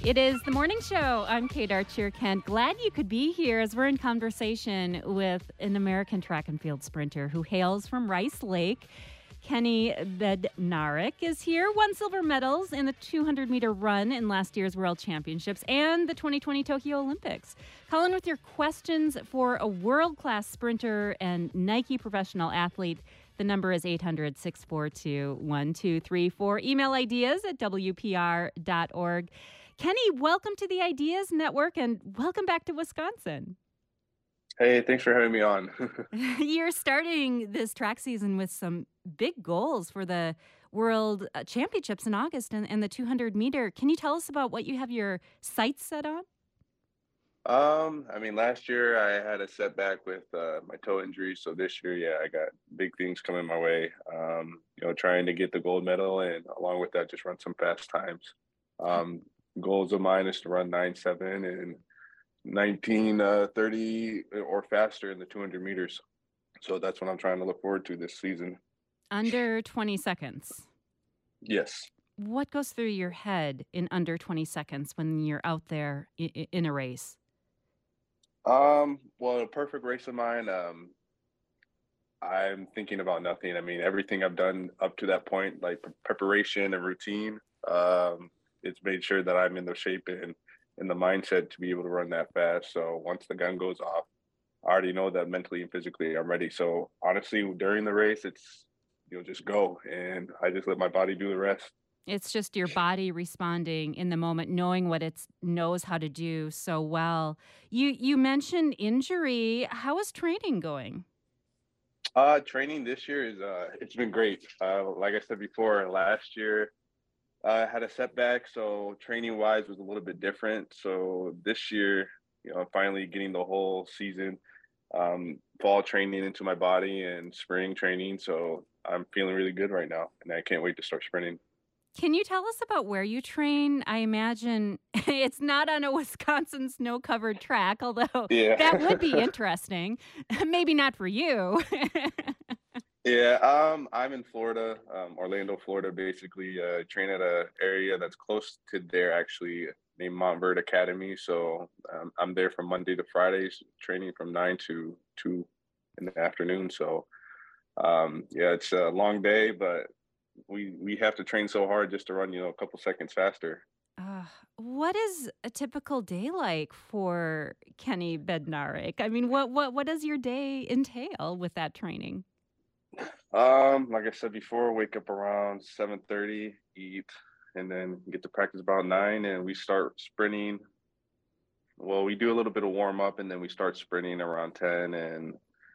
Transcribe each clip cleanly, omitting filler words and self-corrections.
It is the morning show. I'm Kate Archer-Kent. Glad you could be here as we're in conversation with an American track and field sprinter who hails from Rice Lake. Kenny Bednarek is here. Won silver medals in the 200-meter run in last year's World Championships and the 2020 Tokyo Olympics. Call in with your questions for a world-class sprinter and Nike professional athlete. The number is 800-642-1234. Email ideas at WPR.org. Kenny, welcome to the Ideas Network and welcome back to Wisconsin. Hey, thanks for having me on. You're starting this track season with some big goals for the World Championships in August and the 200-meter. Can you tell us about what you have your sights set on? Last year I had a setback with my toe injury. So this year, I got big things coming my way. Trying to get the gold medal and along with that, just run some fast times. Goals of mine is to run 9.7 and 19:30 or faster in the 200 meters. So that's what I'm trying to look forward to this season. Under 20 seconds. Yes. What goes through your head in under 20 seconds when you're out there in a race? Well, a perfect race of mine, I'm thinking about nothing. Everything I've done up to that point, like preparation and routine, it's made sure that I'm in the shape and in the mindset to be able to run that fast. So once the gun goes off, I already know that mentally and physically I'm ready. So honestly, during the race, it's, just go. And I just let my body do the rest. It's just your body responding in the moment, knowing what it knows how to do so well. You mentioned injury. How is training going? Training this year is it's been great. Like I said before, last year I had a setback, so training wise was a little bit different. So this year, I'm finally getting the whole season, fall training into my body and spring training. So I'm feeling really good right now, and I can't wait to start sprinting. Can you tell us about where you train? I imagine it's not on a Wisconsin snow-covered track, although Yeah. that would be interesting. Maybe not for you. Yeah, I'm in Florida, Orlando, Florida, basically. Train at a area that's close to there, actually, named Montverde Academy. So I'm there from Monday to Fridays, training from 9 to 2 in the afternoon. So, it's a long day, but we have to train so hard just to run, a couple seconds faster. What is a typical day like for Kenny Bednarek? I mean, what does your day entail with that training? Like I said before, wake up around 7:30, eat, and then get to practice about 9, and we start sprinting. Well, we do a little bit of warm up, and then we start sprinting around 10, and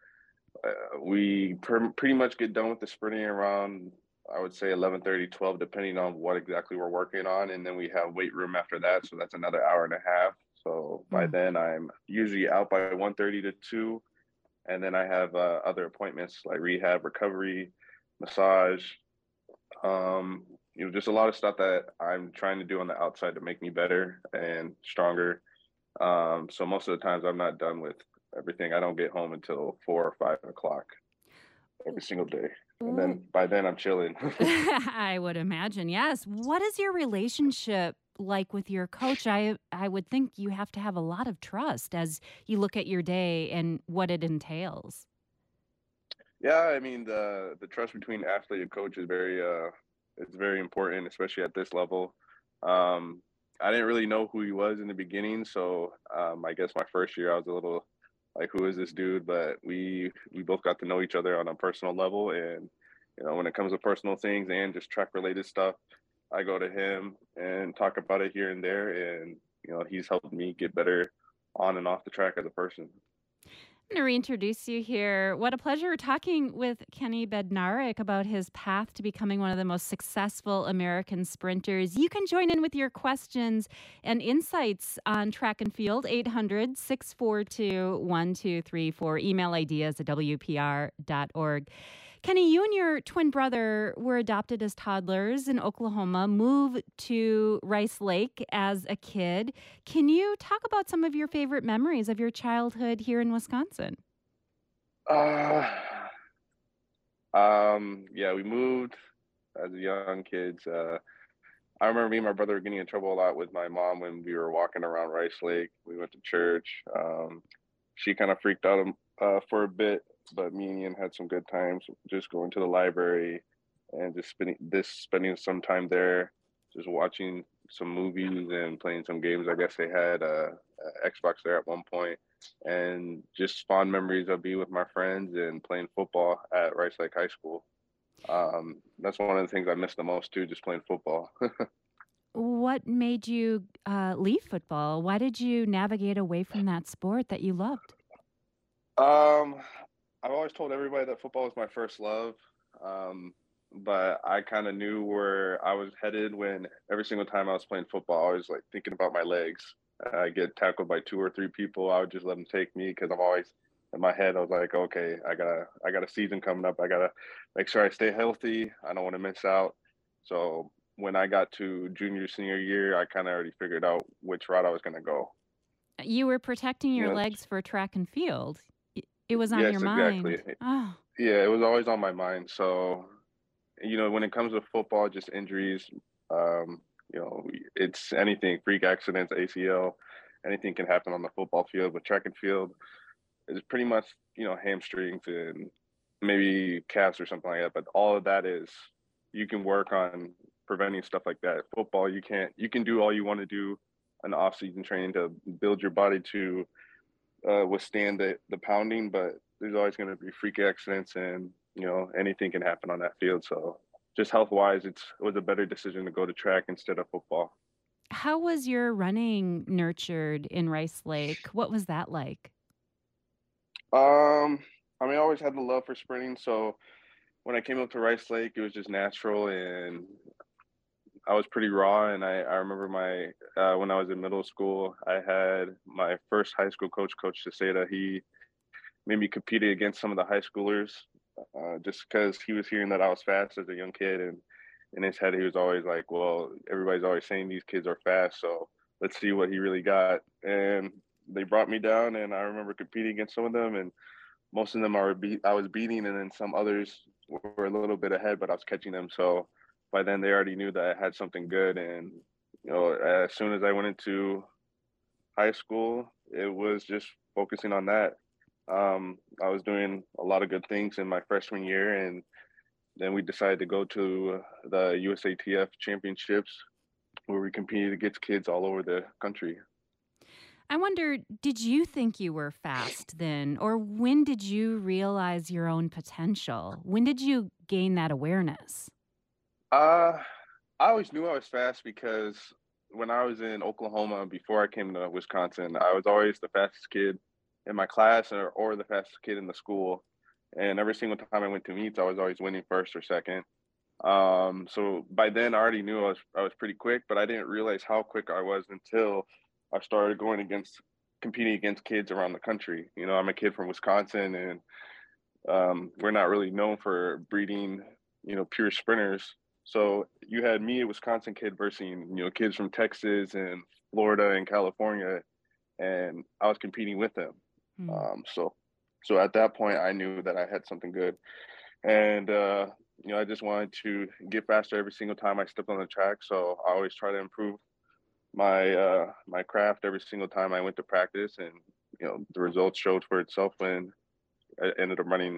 we pretty much get done with the sprinting around, I would say 11:30, 12, depending on what exactly we're working on, and then we have weight room after that, so that's another hour and a half. So by then, I'm usually out by 1:30 to 2. And then I have other appointments like rehab, recovery, massage, just a lot of stuff that I'm trying to do on the outside to make me better and stronger. So most of the times I'm not done with everything. I don't get home until 4 or 5 o'clock every single day. And then by then I'm chilling. I would imagine, yes. What is your relationship like with your coach? I would think you have to have a lot of trust as you look at your day and what it entails. Yeah, the trust between athlete and coach is it's very important, especially at this level. I didn't really know who he was in the beginning, so I guess my first year I was a little like, who is this dude? But we both got to know each other on a personal level, and when it comes to personal things and just track related stuff, I go to him and talk about it here and there, and he's helped me get better on and off the track as a person. I'm going to reintroduce you here. What a pleasure talking with Kenny Bednarek about his path to becoming one of the most successful American sprinters. You can join in with your questions and insights on track and field, 800-642-1234. Email ideas at WPR.org. Kenny, you and your twin brother were adopted as toddlers in Oklahoma, moved to Rice Lake as a kid. Can you talk about some of your favorite memories of your childhood here in Wisconsin? Uh, yeah, we moved as young kids. I remember me and my brother were getting in trouble a lot with my mom when we were walking around Rice Lake. We went to church. She kind of freaked out for a bit, but me and Ian had some good times just going to the library and just spending some time there, just watching some movies and playing some games. I guess they had a Xbox there at one point, and just fond memories of being with my friends and playing football at Rice Lake High School. That's one of the things I miss the most too, just playing football. What made you leave football? Why did you navigate away from that sport that you loved? Um, I've always told everybody that football was my first love. Um, but I kind of knew where I was headed when every single time I was playing football, I was like thinking about my legs. I get tackled by two or three people. I would just let them take me because I'm always in my head. I was like, okay, I got a season coming up. I gotta make sure I stay healthy. I don't want to miss out. So when I got to junior senior year, I kind of already figured out which route I was gonna go. You were protecting You your know, legs for track and field. It was on your yes, exactly. mind. Oh, Yeah, it was always on my mind. So when it comes to football, just injuries, um, it's anything, freak accidents, ACL, anything can happen on the football field. But track and field is pretty much, hamstrings and maybe calves or something like that. But all of that is, you can work on preventing stuff like that. Football, you can't, you can do all you want to do an off-season training to build your body to withstand the pounding, but there's always going to be freak accidents and anything can happen on that field. So just health wise, it was a better decision to go to track instead of football. how was your running nurtured in Rice Lake? What was that like? Um, I mean, I always had the love for sprinting, so when I came up to Rice Lake, it was just natural, and I was pretty raw. And I remember when I was in middle school, I had my first high school coach, Coach Ceseda. He made me compete against some of the high schoolers, just because he was hearing that I was fast as a young kid, and in his head he was always like, "Well, everybody's always saying these kids are fast, so let's see what he really got." And they brought me down, and I remember competing against some of them, and most of them I was beating, and then some others were a little bit ahead, but I was catching them. So by then they already knew that I had something good, and as soon as I went into high school, it was just focusing on that. I was doing a lot of good things in my freshman year, and then we decided to go to the USATF championships where we competed against kids all over the country. I wonder, did you think you were fast then? Or when did you realize your own potential? When did you gain that awareness? Uh, I always knew I was fast because when I was in Oklahoma before I came to Wisconsin, I was always the fastest kid in my class or the fastest kid in the school. And every single time I went to meets, I was always winning first or second. So by then I already knew I was pretty quick, but I didn't realize how quick I was until I started competing against kids around the country. I'm a kid from Wisconsin, and we're not really known for breeding, pure sprinters. So you had me, a Wisconsin kid, versus kids from Texas and Florida and California, and I was competing with them. Hmm. So at that point, I knew that I had something good, and I just wanted to get faster every single time I stepped on the track. So I always try to improve my craft every single time I went to practice, and the results showed for itself when I ended up running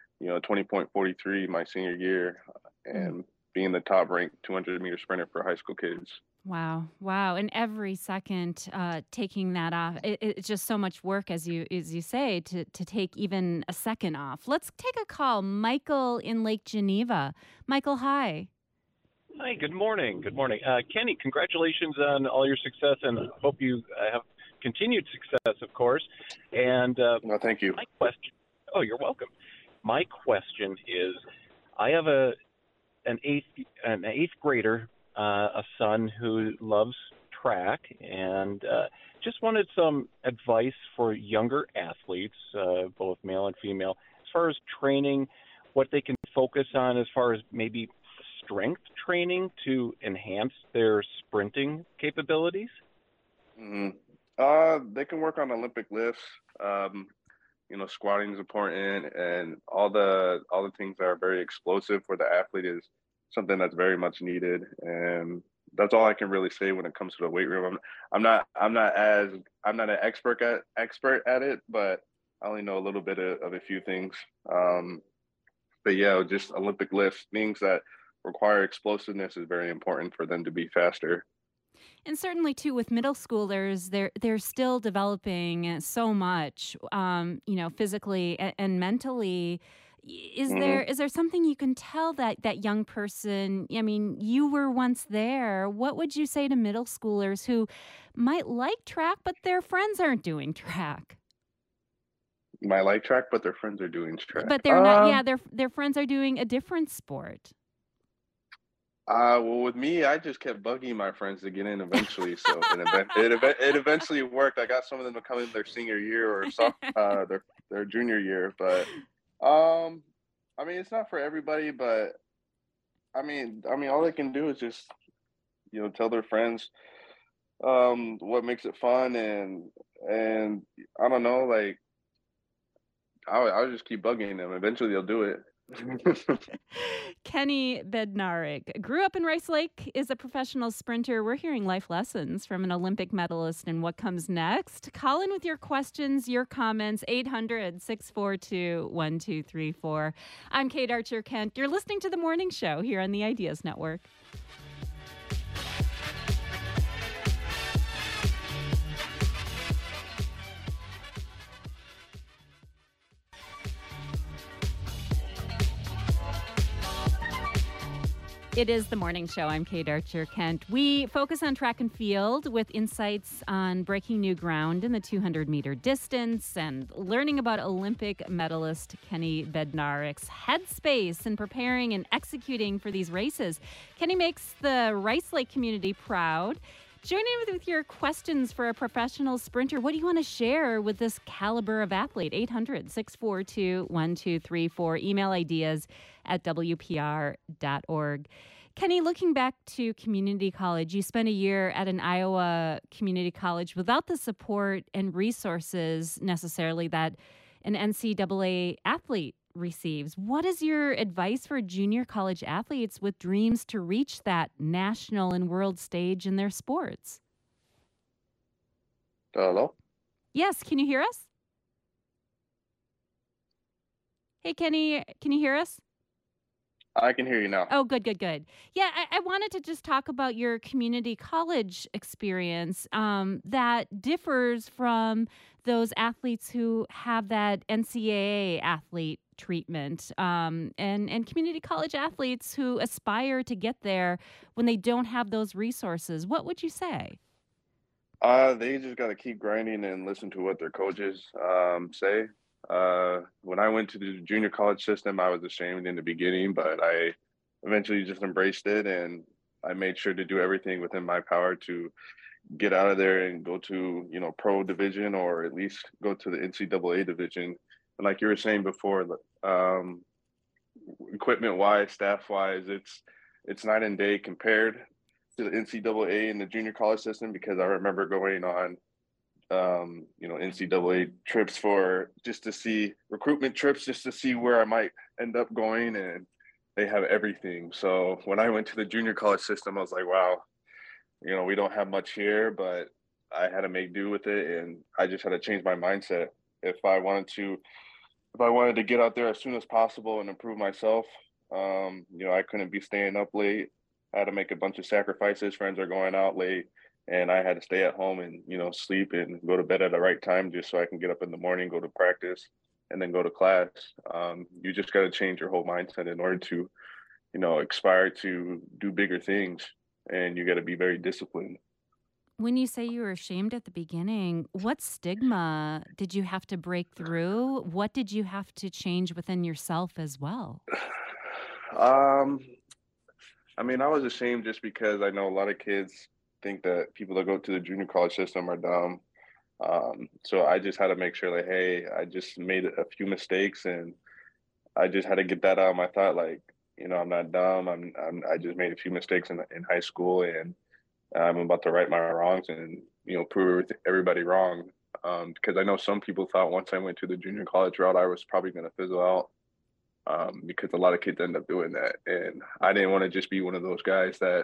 20.43 my senior year, Mm. and being the top ranked 200-meter sprinter for high school kids. Wow, wow! And every second taking that off, it's just so much work, as you say, to take even a second off. Let's take a call. Michael in Lake Geneva. Michael, hi. Hi, good morning. Good morning. Kenny, congratulations on all your success, and hope you have continued success, of course. And Well, thank you. my question, oh, you're welcome. My question is, I have an eighth grader, a son who loves track, and just wanted some advice for younger athletes, both male and female, as far as training, what they can focus on as far as maybe strength training to enhance their sprinting capabilities? hmm they can work on Olympic lifts. Um, squatting is important, and all the things that are very explosive for the athlete is something that's very much needed. And that's all I can really say when it comes to the weight room. I'm not an expert at it, but I only know a little bit of a few things. But yeah, just Olympic lifts, things that require explosiveness is very important for them to be faster. And certainly too with middle schoolers, they're still developing so much, physically and mentally. Hmm. Is there something you can tell that young person? I mean, you were once there. What would you say to middle schoolers who might like track, but their friends aren't doing track? My like track, but their friends are doing track. But they're not. Yeah, their friends are doing a different sport. Well, with me, I just kept bugging my friends to get in eventually. So it eventually worked. I got some of them to come in their senior year or their junior year. But um, I mean, it's not for everybody. But all they can do is just tell their friends what makes it fun, and I don't know, like I'll just keep bugging them. Eventually, they'll do it. Kenny Bednarik grew up in Rice Lake, is a professional sprinter. We're hearing life lessons from an Olympic medalist and what comes next. Call in with your questions, your comments, 800-642-1234. I'm Kate Archer Kent. You're listening to The Morning Show here on the Ideas Network. It is The Morning Show. I'm Kate Archer Kent. We focus on track and field with insights on breaking new ground in the 200-meter distance and learning about Olympic medalist Kenny Bednarik's headspace in preparing and executing for these races. Kenny makes the Rice Lake community proud. Join in with your questions for a professional sprinter. What do you want to share with this caliber of athlete? 800-642-1234. Email ideas at WPR.org. Kenny, looking back to community college, you spent a year at an Iowa community college without the support and resources necessarily that an NCAA athlete receives. What is your advice for junior college athletes with dreams to reach that national and world stage in their sports? Hello. Yes, can you hear us? Hey, Kenny, can you hear us? I can hear you now. Oh, good, good, good. Yeah, I wanted to just talk about your community college experience that differs from those athletes who have that NCAA athlete treatment and community college athletes who aspire to get there when they don't have those resources. What would you say? They just got to keep grinding and listen to what their coaches say. When I went to the junior college system, I was ashamed in the beginning, but I eventually just embraced it, and I made sure to do everything within my power to get out of there and go to pro division, or at least go to the NCAA division. And like you were saying before, um, equipment wise, staff wise, it's night and day compared to the NCAA and the junior college system, because I remember going on NCAA trips for just to see recruitment trips, just to see where I might end up going, and they have everything. So when I went to the junior college system, I was like, wow, we don't have much here, but I had to make do with it, and I just had to change my mindset. If I wanted to get out there as soon as possible and improve myself, I couldn't be staying up late. I had to make a bunch of sacrifices. Friends are going out late, and I had to stay at home and sleep and go to bed at the right time just so I can get up in the morning, go to practice, and then go to class. You just got to change your whole mindset in order to aspire to do bigger things, and you got to be very disciplined. When you say you were ashamed at the beginning, what stigma did you have to break through? What did you have to change within yourself as well? um, I was ashamed just because I know a lot of kids think that people that go to the junior college system are dumb. So I just had to make sure, like, hey, I just made a few mistakes, and I just had to get that out of my thought. Like, I'm not dumb. I just made a few mistakes in high school, and I'm about to right my wrongs and prove everybody wrong. Because I know some people thought once I went to the junior college route, I was probably going to fizzle out. Because a lot of kids end up doing that, and I didn't want to just be one of those guys that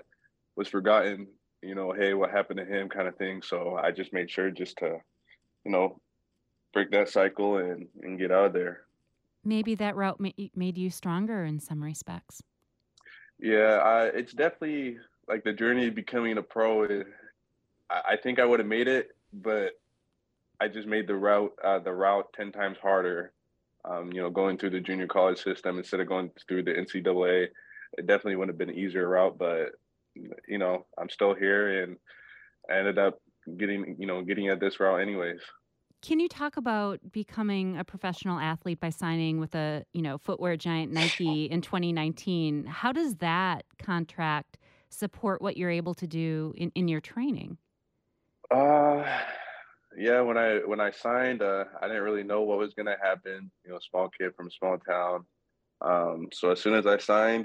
was forgotten, hey, what happened to him kind of thing. So I just made sure just to, you know, break that cycle and get out of there. Maybe that route made you stronger in some respects. Yeah, it's definitely like the journey of becoming a pro. I think I would have made it, but I just made the route 10 times harder. Going through the junior college system instead of going through the NCAA, it definitely would have been an easier route. But I'm still here, and I ended up getting at this route anyways. Can you talk about becoming a professional athlete by signing with a, footwear giant Nike in 2019? How does that contract support what you're able to do in your training? Uh, yeah, when I signed, I didn't really know what was gonna happen. Small kid from a small town. So as soon as I signed,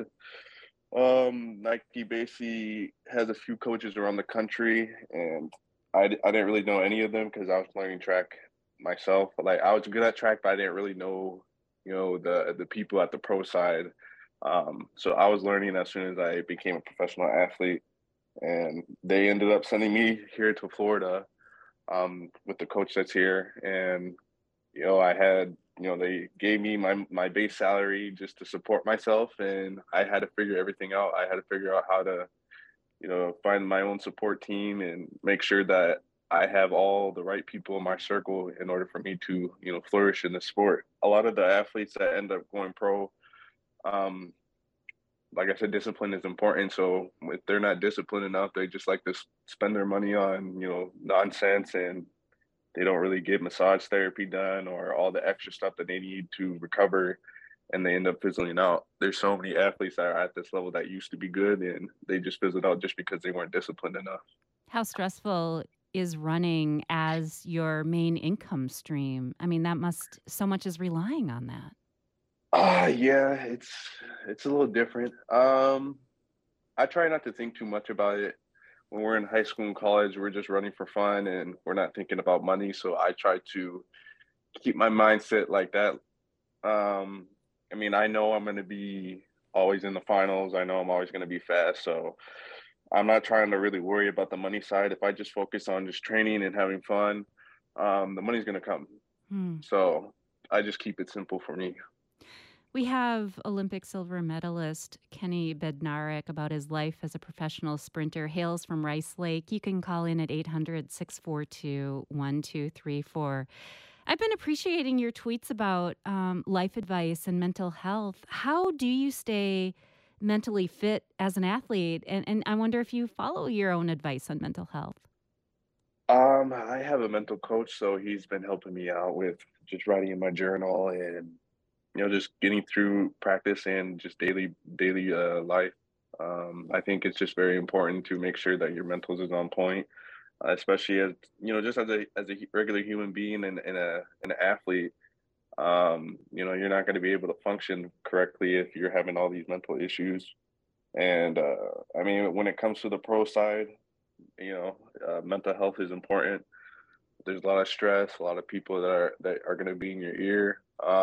Nike basically has a few coaches around the country, and I didn't really know any of them because I was learning track myself. Like I was good at track, but I didn't really know, the people at the pro side. So I was learning as soon as I became a professional athlete, and they ended up sending me here to Florida, with the coach that's here, and I had, they gave me my base salary just to support myself, and I had to figure everything out. I had to figure out how to, find my own support team and make sure that I have all the right people in my circle in order for me to, flourish in the sport. A lot of the athletes that end up going pro, um, like I said, discipline is important. So if they're not disciplined enough, they just like to spend their money on, nonsense, and they don't really get massage therapy done or all the extra stuff that they need to recover, and they end up fizzling out. There's so many athletes that are at this level that used to be good, and they just fizzled out just because they weren't disciplined enough. How stressful is running as your main income stream? I mean, so much is relying on that. Yeah, it's a little different. I try not to think too much about it. When we're in high school and college, we're just running for fun and we're not thinking about money. So I try to keep my mindset like that. Um, I mean, I know I'm going to be always in the finals. I know I'm always going to be fast. So I'm not trying to really worry about the money side. If I just focus on just training and having fun, the money's going to come. Hmm. So I just keep it simple for me. We have Olympic silver medalist Kenny Bednarek about his life as a professional sprinter, hails from Rice Lake. You can call in at 800-642-1234. I've been appreciating your tweets about life advice and mental health. How do you stay mentally fit as an athlete? And I wonder if you follow your own advice on mental health. I have a mental coach, so he's been helping me out with just writing in my journal and just getting through practice and just daily life. I think it's just very important to make sure that your mentals is on point, especially as just as a regular human being and an athlete. You're not going to be able to function correctly if you're having all these mental issues. And I mean, when it comes to the pro side, mental health is important. There's a lot of stress, a lot of people that are going to be in your ear.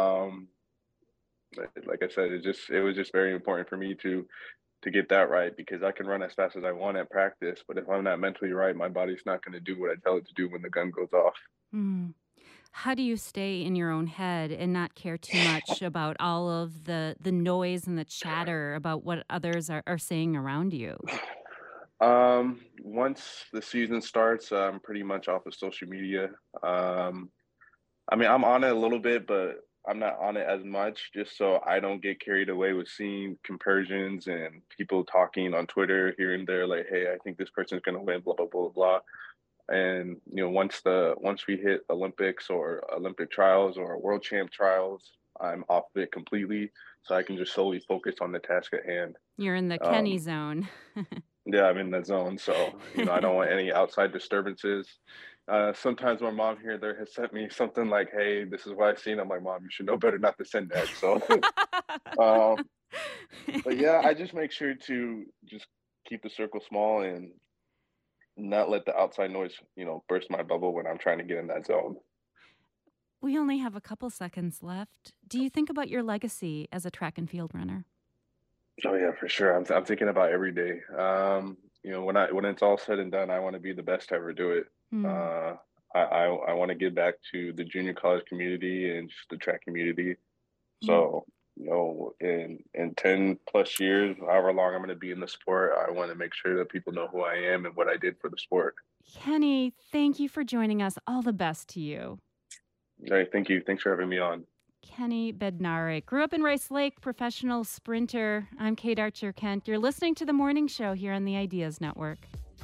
Like I said, it was just very important for me to get that right, because I can run as fast as I want at practice, but if I'm not mentally right, my body's not going to do what I tell it to do when the gun goes off. Hmm. How do you stay in your own head and not care too much about all of the noise and the chatter about what others are saying around you? Once the season starts, I'm pretty much off of social media. Um, I mean, I'm on it a little bit, but I'm not on it as much, just so I don't get carried away with seeing comparisons and people talking on Twitter here and there, like, "Hey, I think this person's gonna win," blah blah blah blah. And once we hit Olympics or Olympic trials or World Champ trials, I'm off of it completely, so I can just solely focus on the task at hand. You're in the Kenny Um, zone. yeah, I'm in that zone, so I don't want any outside disturbances. Sometimes my mom here there has sent me something like, "Hey, this is what I've seen." I'm like, "Mom, you should know better not to send that." So, um, but yeah, I just make sure to just keep the circle small and not let the outside noise, burst my bubble when I'm trying to get in that zone. We only have a couple seconds left. Do you think about your legacy as a track and field runner? Oh yeah, for sure. I'm thinking about every day. when it's all said and done, I want to be the best to ever do it. Hmm. I want to give back to the junior college community and just the track community. Hmm. So, in 10 plus years, however long I'm going to be in the sport, I want to make sure that people know who I am and what I did for the sport. Kenny, thank you for joining us. All the best to you. All right, thank you. Thanks for having me on. Kenny Bednarek grew up in Rice Lake, professional sprinter. I'm Kate Archer Kent. You're listening to The Morning Show here on the Ideas Network.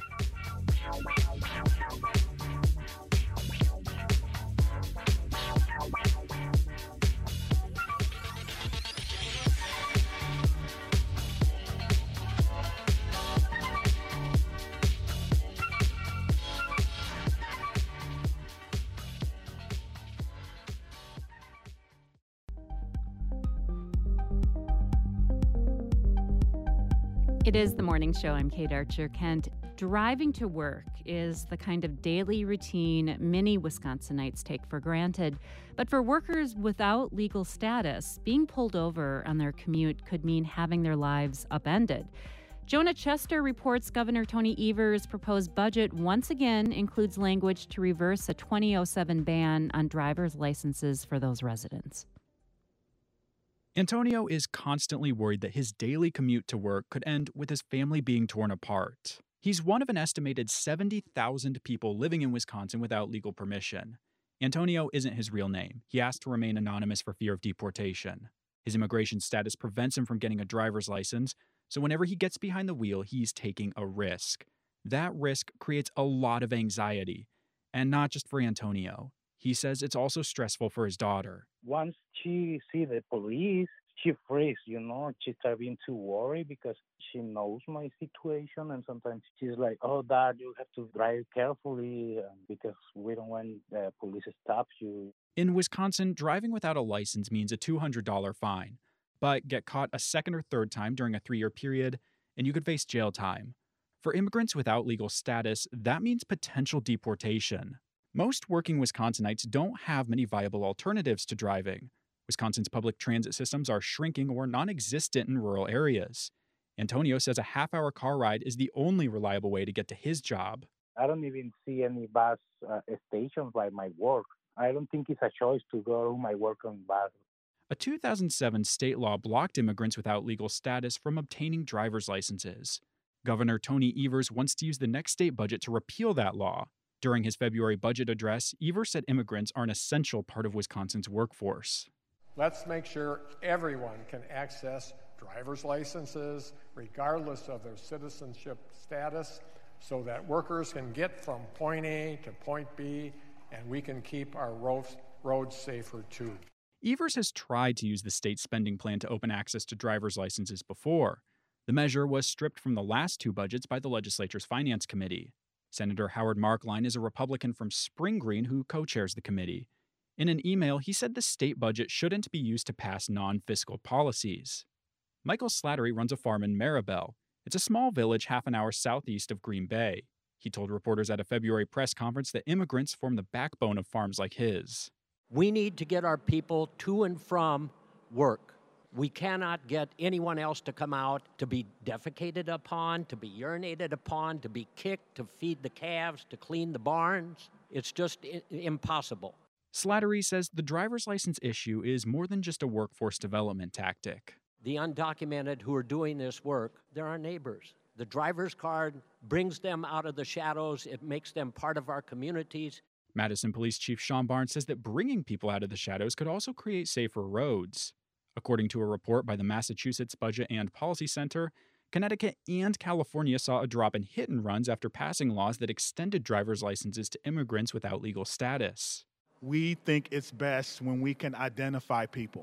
It is The Morning Show. I'm Kate Archer Kent. Driving to work is the kind of daily routine many Wisconsinites take for granted. But for workers without legal status, being pulled over on their commute could mean having their lives upended. Jonah Chester reports Governor Tony Evers' proposed budget once again includes language to reverse a 2007 ban on driver's licenses for those residents. Antonio is constantly worried that his daily commute to work could end with his family being torn apart. He's one of an estimated 70,000 people living in Wisconsin without legal permission. Antonio isn't his real name. He asked to remain anonymous for fear of deportation. His immigration status prevents him from getting a driver's license, so whenever he gets behind the wheel, he's taking a risk. That risk creates a lot of anxiety, and not just for Antonio. He says it's also stressful for his daughter. Once she see the police, she freeze, She start being too worried because she knows my situation, and sometimes she's like, "Oh, Dad, you have to drive carefully because we don't want the police to stop you." In Wisconsin, driving without a license means a $200 fine, but get caught a second or third time during a 3-year period, and you could face jail time. For immigrants without legal status, that means potential deportation. Most working Wisconsinites don't have many viable alternatives to driving. Wisconsin's public transit systems are shrinking or non-existent in rural areas. Antonio says a half-hour car ride is the only reliable way to get to his job. I don't even see any bus stations by my work. I don't think it's a choice to go to my work on bus. A 2007 state law blocked immigrants without legal status from obtaining driver's licenses. Governor Tony Evers wants to use the next state budget to repeal that law. During his February budget address, Evers said immigrants are an essential part of Wisconsin's workforce. Let's make sure everyone can access driver's licenses, regardless of their citizenship status, so that workers can get from point A to point B, and we can keep our roads safer too. Evers has tried to use the state spending plan to open access to driver's licenses before. The measure was stripped from the last 2 budgets by the legislature's Finance Committee. Senator Howard Markline is a Republican from Spring Green who co-chairs the committee. In an email, he said the state budget shouldn't be used to pass non-fiscal policies. Michael Slattery runs a farm in Maribel. It's a small village half an hour southeast of Green Bay. He told reporters at a February press conference that immigrants form the backbone of farms like his. We need to get our people to and from work. We cannot get anyone else to come out to be defecated upon, to be urinated upon, to be kicked, to feed the calves, to clean the barns. It's just impossible. Slattery says the driver's license issue is more than just a workforce development tactic. The undocumented who are doing this work, they're our neighbors. The driver's card brings them out of the shadows. It makes them part of our communities. Madison Police Chief Sean Barnes says that bringing people out of the shadows could also create safer roads. According to a report by the Massachusetts Budget and Policy Center, Connecticut and California saw a drop in hit and runs after passing laws that extended driver's licenses to immigrants without legal status. We think it's best when we can identify people,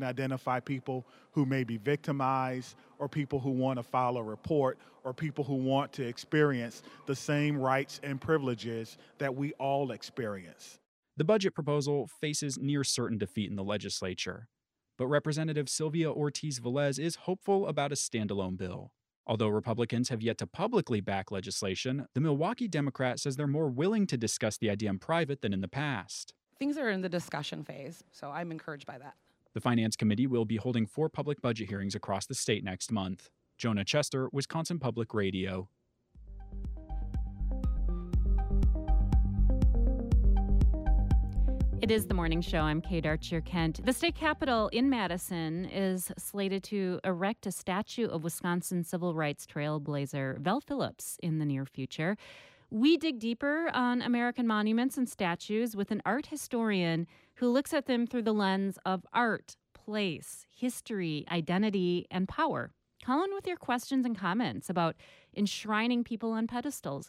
who may be victimized, or people who want to file a report, or people who want to experience the same rights and privileges that we all experience. The budget proposal faces near certain defeat in the legislature, but Representative Sylvia Ortiz-Velez is hopeful about a standalone bill. Although Republicans have yet to publicly back legislation, the Milwaukee Democrat says they're more willing to discuss the idea in private than in the past. Things are in the discussion phase, so I'm encouraged by that. The Finance Committee will be holding 4 public budget hearings across the state next month. Jonah Chester, Wisconsin Public Radio. It is the morning show. I'm Kate Archer-Kent. The state capitol in Madison is slated to erect a statue of Wisconsin civil rights trailblazer Vel Phillips in the near future. We dig deeper on American monuments and statues with an art historian who looks at them through the lens of art, place, history, identity, and power. Call in with your questions and comments about enshrining people on pedestals.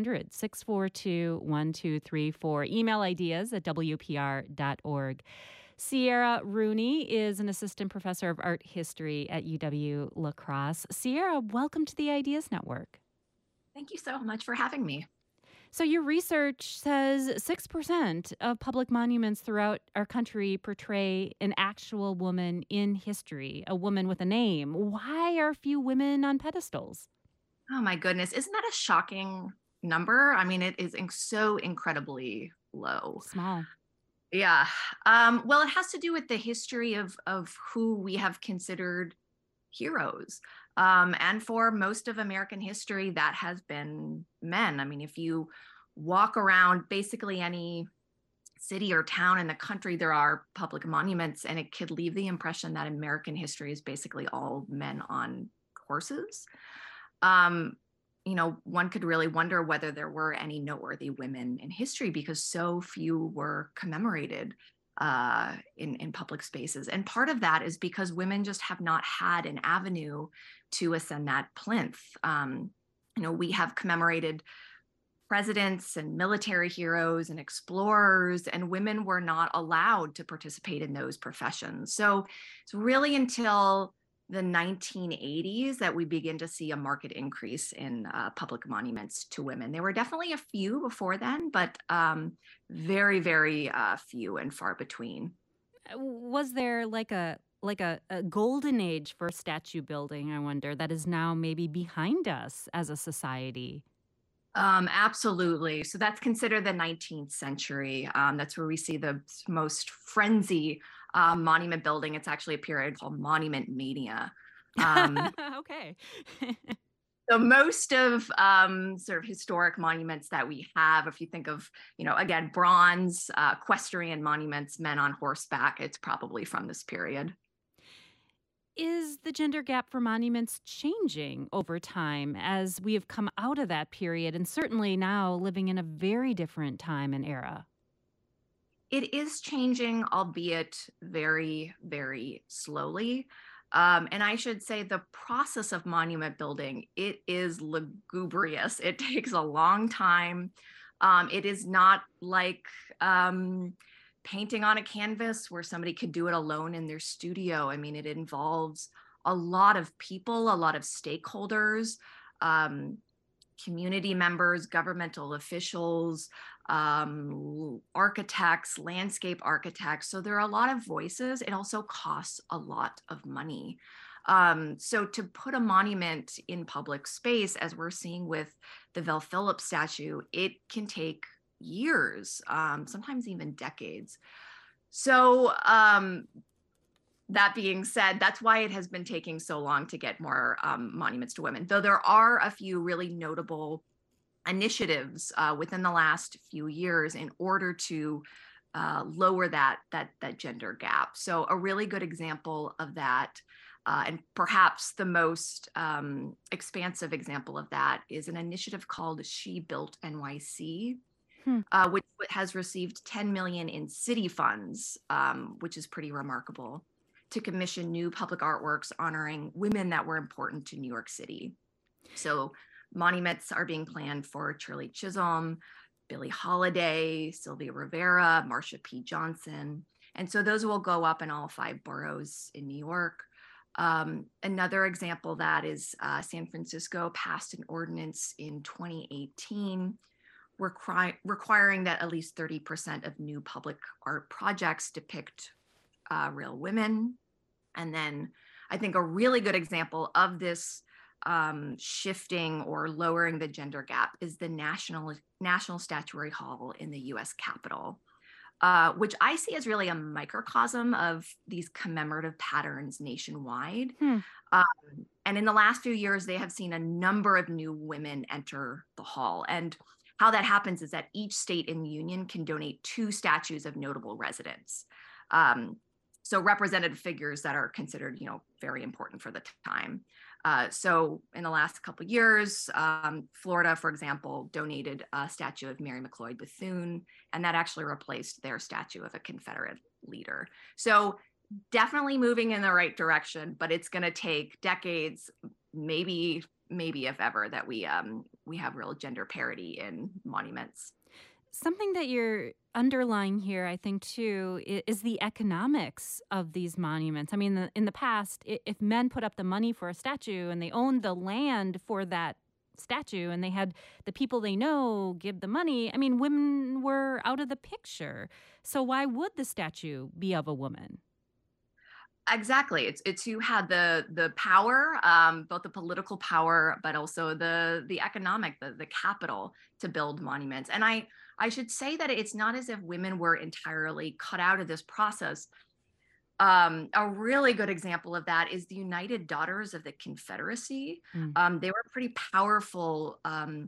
800-642-1234. Email ideas at WPR.org. Sierra Rooney is an assistant professor of art history at UW-La Crosse. Sierra, welcome to the Ideas Network. Thank you so much for having me. So your research says 6% of public monuments throughout our country portray an actual woman in history, a woman with a name. Why are few women on pedestals? Oh my goodness. Isn't that a shocking number? I mean, it is so incredibly low. Small. Yeah. Well, it has to do with the history of who we have considered heroes. And for most of American history, that has been men. I mean, if you walk around basically any city or town in the country, there are public monuments, and it could leave the impression that American history is basically all men on horses. One could really wonder whether there were any noteworthy women in history because so few were commemorated in public spaces. And part of that is because women just have not had an avenue to ascend that plinth. We have commemorated presidents and military heroes and explorers, and women were not allowed to participate in those professions. So it's really until the 1980s that we begin to see a marked increase in public monuments to women. There were definitely a few before then, but very, very few and far between. Was there like a golden age for statue building, I wonder, that is now maybe behind us as a society? Absolutely. So that's considered the 19th century. That's where we see the most frenzy monument building. It's actually a period called monument mania. Okay. So most of sort of historic monuments that we have, if you think of, again, bronze, equestrian monuments, men on horseback, it's probably from this period. Is the gender gap for monuments changing over time as we have come out of that period and certainly now living in a very different time and era? It is changing, albeit very, very slowly. And I should say the process of monument building, it is lugubrious. It takes a long time. It is not like painting on a canvas where somebody could do it alone in their studio. I mean, it involves a lot of people, a lot of stakeholders, community members, governmental officials, architects, landscape architects. So there are a lot of voices. It also costs a lot of money. So to put a monument in public space, as we're seeing with the Vel Phillips statue, it can take years, sometimes even decades. So that being said, that's why it has been taking so long to get more monuments to women, though there are a few really notable initiatives within the last few years in order to lower that gender gap. So a really good example of that, and perhaps the most expansive example of that, is an initiative called She Built NYC, which has received $10 million in city funds, which is pretty remarkable, to commission new public artworks honoring women that were important to New York City. So monuments are being planned for Shirley Chisholm, Billie Holiday, Sylvia Rivera, Marsha P. Johnson. And so those will go up in all 5 boroughs in New York. Another example of that is San Francisco passed an ordinance in 2018 requiring that at least 30% of new public art projects depict real women. And then I think a really good example of this shifting or lowering the gender gap is the National Statuary Hall in the US Capitol, which I see as really a microcosm of these commemorative patterns nationwide. And in the last few years, they have seen a number of new women enter the hall. And how that happens is that each state in the union can donate 2 statues of notable residents. So representative figures that are considered, very important for the time. So in the last couple of years, Florida, for example, donated a statue of Mary McLeod Bethune, and that actually replaced their statue of a Confederate leader. So definitely moving in the right direction, but it's going to take decades, maybe if ever, that we have real gender parity in monuments. Something that you're underlying here, I think, too, is the economics of these monuments. I mean, in the past, if men put up the money for a statue and they owned the land for that statue and they had the people they know give the money, I mean, women were out of the picture. So why would the statue be of a woman? Exactly. It's who had the power, both the political power, but also the economic, the capital to build monuments. And I should say that it's not as if women were entirely cut out of this process. A really good example of that is the United Daughters of the Confederacy. They were a pretty powerful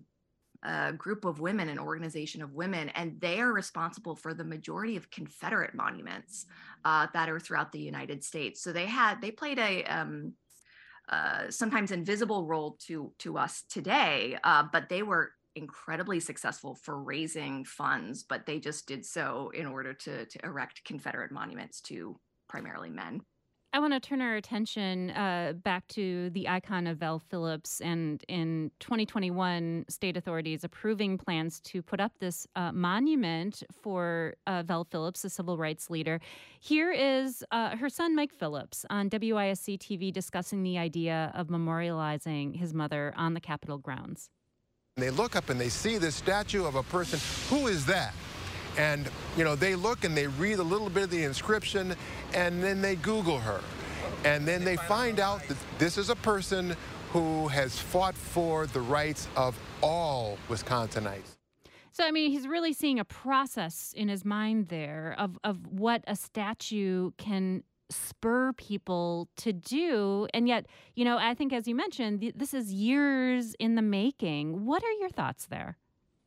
group of women, an organization of women, and they are responsible for the majority of Confederate monuments that are throughout the United States. So they played a sometimes invisible role to us today, but they were incredibly successful for raising funds, but they just did so in order to erect Confederate monuments to primarily men. I want to turn our attention back to the icon of Val Phillips, and in 2021, state authorities approving plans to put up this monument for Val Phillips, a civil rights leader. Here is her son, Mike Phillips, on WISC TV discussing the idea of memorializing his mother on the Capitol grounds. They look up and they see this statue of a person. Who is that? And, they look and they read a little bit of the inscription, and then they Google her. And then they find out that this is a person who has fought for the rights of all Wisconsinites. So, I mean, he's really seeing a process in his mind there of what a statue can spur people to do. And yet, I think, as you mentioned, this is years in the making. What are your thoughts there?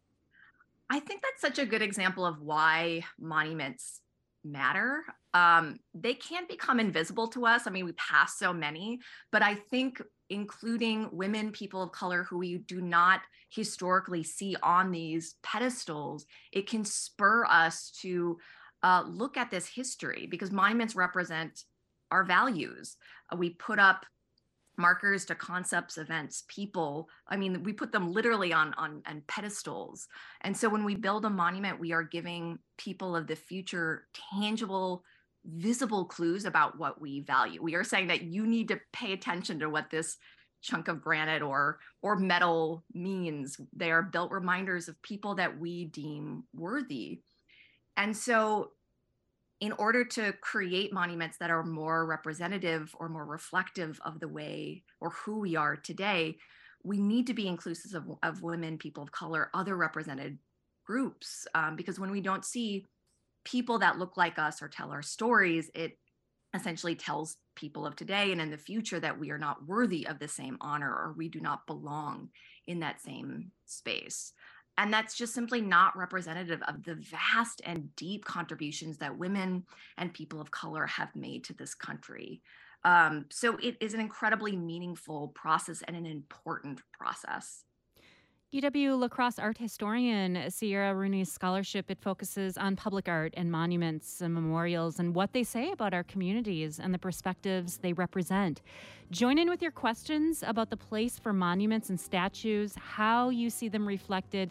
I think that's such a good example of why monuments matter. They can become invisible to us. I mean, we pass so many, but I think including women, people of color who we do not historically see on these pedestals, it can spur us to look at this history, because monuments represent our values. We put up markers to concepts, events, people. I mean, we put them literally on pedestals. And so when we build a monument, we are giving people of the future tangible, visible clues about what we value. We are saying that you need to pay attention to what this chunk of granite or metal means. They are built reminders of people that we deem worthy. And so in order to create monuments that are more representative or more reflective of the way or who we are today, we need to be inclusive of women, people of color, other represented groups. Because when we don't see people that look like us or tell our stories, it essentially tells people of today and in the future that we are not worthy of the same honor, or we do not belong in that same space. And that's just simply not representative of the vast and deep contributions that women and people of color have made to this country. So it is an incredibly meaningful process and an important process. UW La Crosse art historian Sierra Rooney's scholarship, it focuses on public art and monuments and memorials and what they say about our communities and the perspectives they represent. Join in with your questions about the place for monuments and statues, how you see them reflected,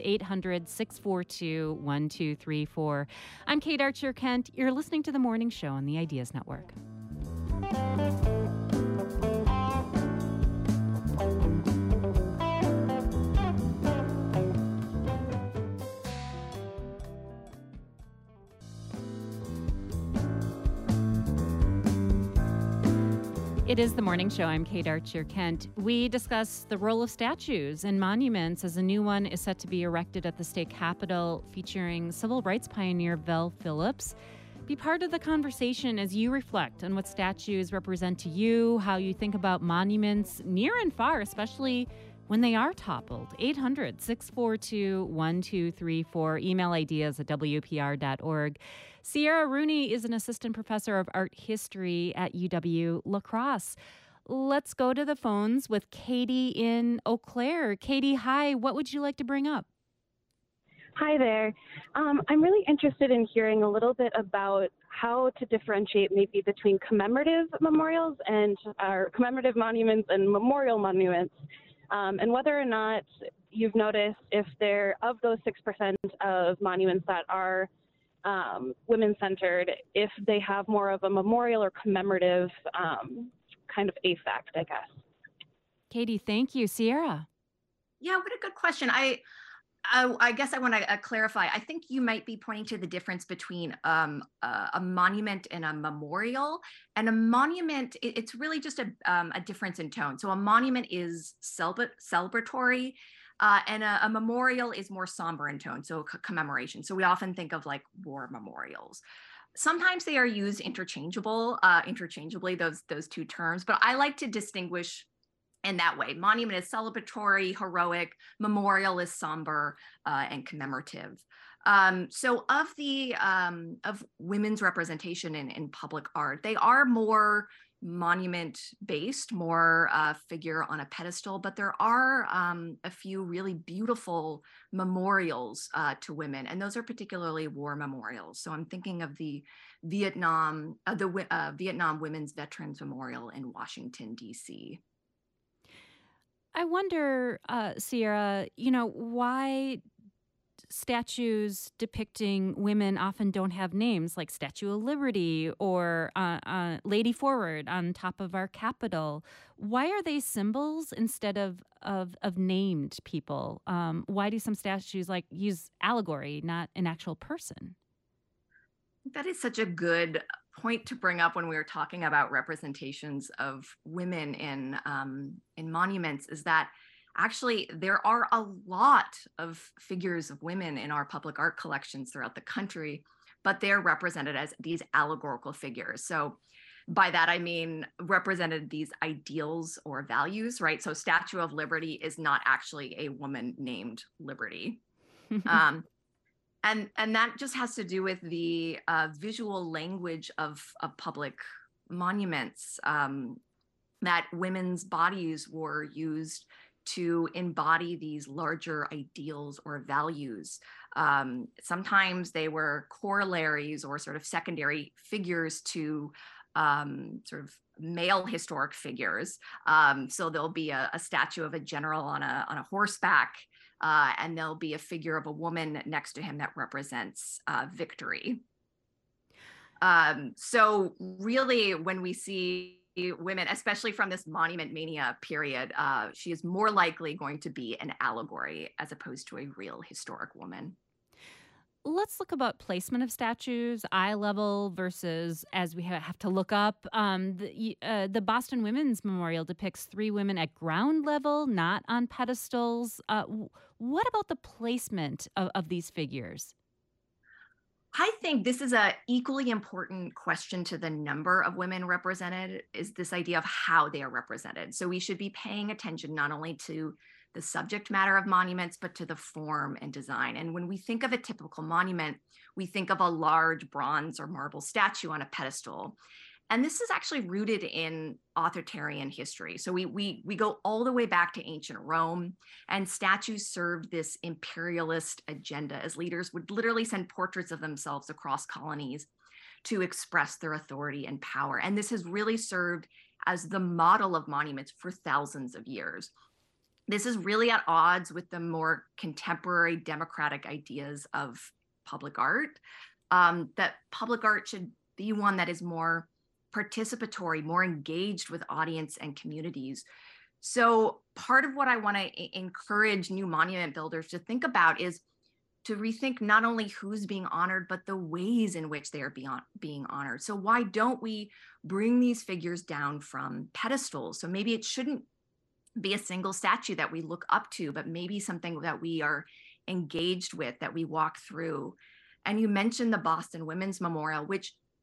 800-642-1234. I'm Kate Archer-Kent. You're listening to The Morning Show on the Ideas Network. It is The Morning Show. I'm Kate Archer-Kent. We discuss the role of statues and monuments as a new one is set to be erected at the state capitol featuring civil rights pioneer Val Phillips. Be part of the conversation as you reflect on what statues represent to you, how you think about monuments near and far, especially when they are toppled. 800-642-1234. Email ideas at WPR.org. Sierra Rooney is an assistant professor of art history at UW-La Crosse. Let's go to the phones with Katie in Eau Claire. Katie, hi. What would you like to bring up? Hi there. I'm really interested in hearing a little bit about how to differentiate maybe between commemorative memorials and commemorative monuments and memorial monuments, and whether or not you've noticed if they're of those 6% of monuments that are women-centered, if they have more of a memorial or commemorative kind of affect, I guess. Katie, thank you. Sierra? Yeah, what a good question. I guess I want to clarify. I think you might be pointing to the difference between a monument and a memorial. And a monument, it's really just a difference in tone. So a monument is celebratory, and a memorial is more somber in tone, so commemoration. So we often think of like war memorials. Sometimes they are used interchangeably, those two terms, but I like to distinguish in that way. Monument is celebratory, heroic, memorial is somber and commemorative. So of women's representation in public art, they are more monument-based, more figure on a pedestal, but there are a few really beautiful memorials to women, and those are particularly war memorials. So I'm thinking of the Vietnam Women's Veterans Memorial in Washington, D.C. I wonder, Sierra, why statues depicting women often don't have names, like Statue of Liberty or Lady Forward on top of our Capitol. Why are they symbols instead of named people? Why do some statues use allegory, not an actual person? That is such a good point to bring up when we were talking about representations of women in monuments, is that actually there are a lot of figures of women in our public art collections throughout the country, but they're represented as these allegorical figures. So by that, I mean represented these ideals or values, right? So Statue of Liberty is not actually a woman named Liberty. And that just has to do with the visual language of public monuments, that women's bodies were used to embody these larger ideals or values. Sometimes they were corollaries or sort of secondary figures to sort of male historic figures. So there'll be a statue of a general on a horseback, and there'll be a figure of a woman next to him that represents victory. So really, when we see women, especially from this monument mania period, she is more likely going to be an allegory as opposed to a real historic woman. Let's look about placement of statues, eye level versus as we have to look up. The Boston Women's Memorial depicts 3 women at ground level, not on pedestals. What about the placement of these figures? I think this is an equally important question to the number of women represented, is this idea of how they are represented. So we should be paying attention not only to the subject matter of monuments, but to the form and design. And when we think of a typical monument, we think of a large bronze or marble statue on a pedestal. And this is actually rooted in authoritarian history. So we go all the way back to ancient Rome, and statues served this imperialist agenda, as leaders would literally send portraits of themselves across colonies to express their authority and power. And this has really served as the model of monuments for thousands of years. This is really at odds with the more contemporary democratic ideas of public art, that public art should be one that is more participatory, more engaged with audience and communities. So part of what I want to encourage new monument builders to think about is to rethink not only who's being honored, but the ways in which they are being honored. So why don't we bring these figures down from pedestals? So maybe it shouldn't be a single statue that we look up to, but maybe something that we are engaged with, that we walk through. And you mentioned the Boston Women's Memorial, which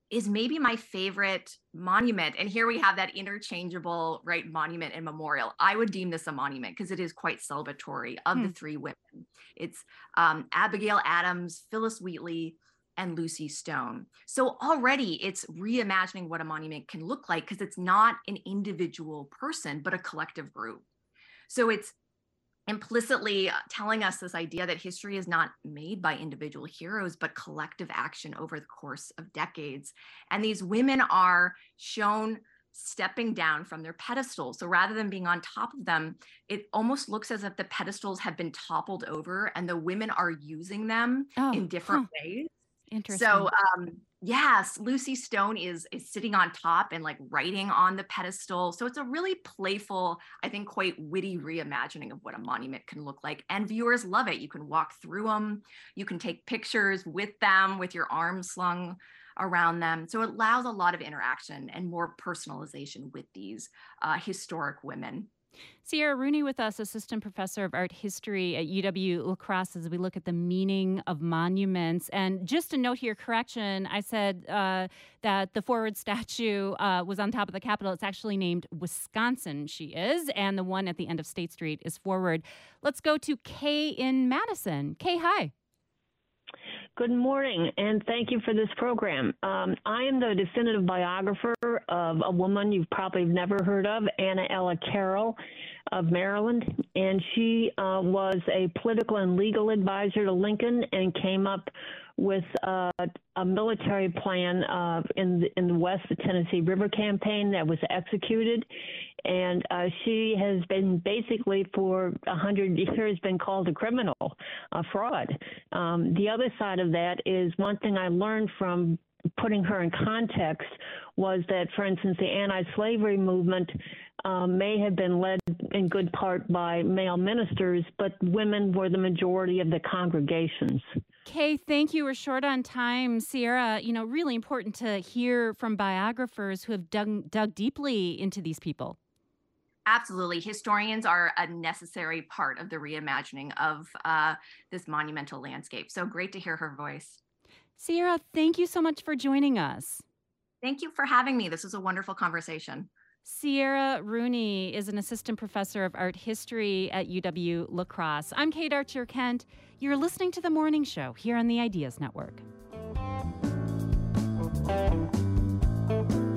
is maybe my favorite monument. And here we have that interchangeable, right, monument and memorial. I would deem this a monument because it is quite celebratory of the three women. It's Abigail Adams, Phyllis Wheatley, and Lucy Stone. So already it's reimagining what a monument can look like because it's not an individual person, but a collective group. So it's implicitly telling us this idea that history is not made by individual heroes, but collective action over the course of decades. And these women are shown stepping down from their pedestals. So rather than being on top of them, it almost looks as if the pedestals have been toppled over and the women are using them in different ways. Interesting. So yes, Lucy Stone is sitting on top and like writing on the pedestal. So it's a really playful, I think quite witty reimagining of what a monument can look like. And viewers love it. You can walk through them. You can take pictures with them with your arms slung around them. So it allows a lot of interaction and more personalization with these historic women. Sierra Rooney with us, Assistant Professor of Art History at UW-La Crosse, as we look at the meaning of monuments. And just a note here, correction, I said that the Forward statue was on top of the Capitol. It's actually named Wisconsin, she is, and the one at the end of State Street is Forward. Let's go to Kay in Madison. Kay, hi. Good morning, and thank you for this program. I am the definitive biographer of a woman you've probably never heard of, Anna Ella Carroll of Maryland, and she was a political and legal advisor to Lincoln and came up with a military plan in the West, the Tennessee River Campaign that was executed. And she has been basically for 100 years been called a criminal, a fraud. The other side of that is one thing I learned from putting her in context was that, for instance, the anti-slavery movement may have been led in good part by male ministers, but women were the majority of the congregations. Kay, thank you. We're short on time. Sierra, really important to hear from biographers who have dug deeply into these people. Absolutely. Historians are a necessary part of the reimagining of this monumental landscape. So great to hear her voice. Sierra, thank you so much for joining us. Thank you for having me. This was a wonderful conversation. Sierra Rooney is an assistant professor of art history at UW-La Crosse. I'm Kate Archer-Kent. You're listening to The Morning Show here on the Ideas Network.